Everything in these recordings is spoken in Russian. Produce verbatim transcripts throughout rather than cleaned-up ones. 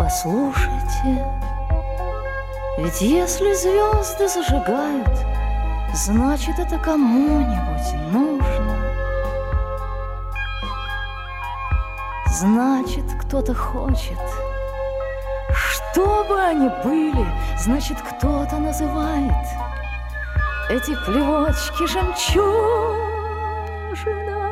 Послушайте, ведь если звезды зажигают, значит, это кому-нибудь нужно. Значит, кто-то хочет, чтобы они были, значит, кто-то называет эти плевочки жемчужиной.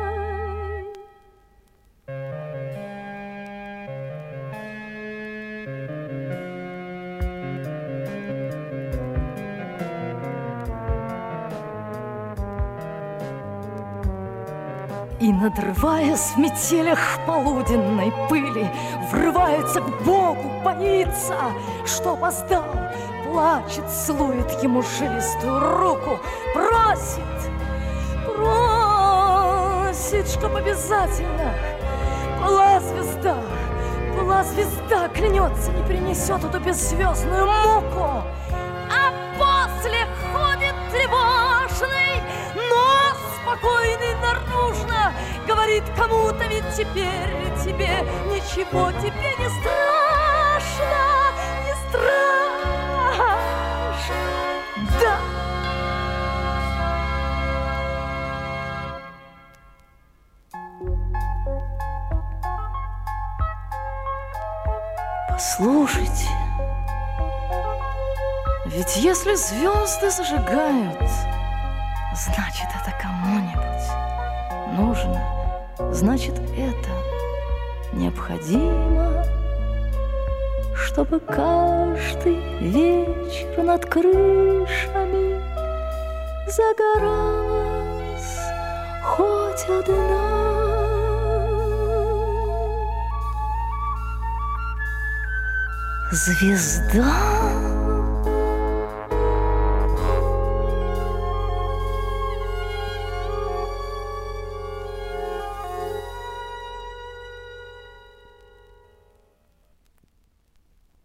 И, надрываясь в метелях полуденной пыли, врывается к Богу, боится, что опоздал, плачет, целует ему жилистую руку, просит, просит, чтоб обязательно была звезда, была звезда, клянется, не принесет эту беззвездную муку, а после ходит тревожный, но спокойный наружно, говорит кому-то, ведь теперь тебе ничего, тебе не страшно, не страшно, да. Послушайте, ведь если звезды зажигают, значит, это кому-нибудь нужно, значит, это необходимо, чтобы каждый вечер над крышами загоралась хоть одна звезда.